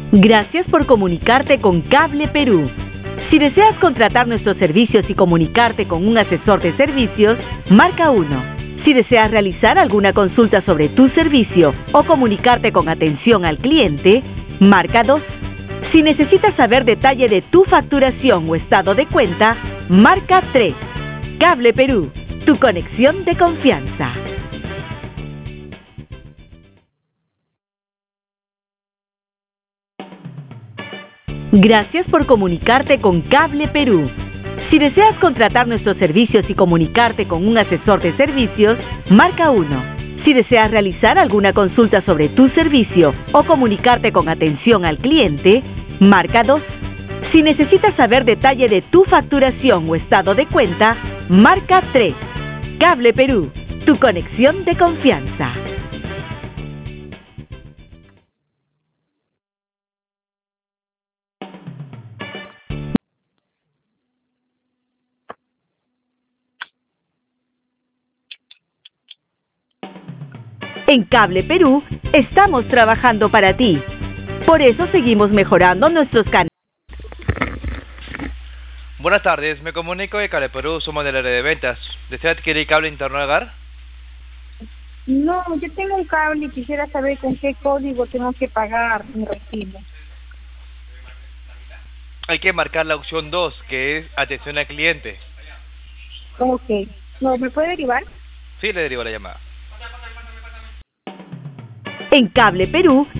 Gracias por comunicarte con Cable Perú. Si deseas contratar nuestros servicios y comunicarte con un asesor de servicios, marca 1. Si deseas realizar alguna consulta sobre tu servicio o comunicarte con atención al cliente, marca 2. Si necesitas saber detalle de tu facturación o estado de cuenta, marca 3. Cable Perú, tu conexión de confianza. Gracias por comunicarte con Cable Perú. Si deseas contratar nuestros servicios y comunicarte con un asesor de servicios, marca 1. Si deseas realizar alguna consulta sobre tu servicio o comunicarte con atención al cliente, marca 2. Si necesitas saber detalle de tu facturación o estado de cuenta, marca 3. Cable Perú, tu conexión de confianza. En Cable Perú, estamos trabajando para ti. Por eso seguimos mejorando nuestros canales. Buenas tardes, me comunico de Cable Perú, somos del área de ventas. ¿Desea adquirir cable interno de hogar? No, yo tengo un cable y quisiera saber con qué código tengo que pagar mi recibo. Hay que marcar la opción 2, que es atención al cliente. Ok. ¿No me puede derivar? Sí, le derivo la llamada. En Cable Perú,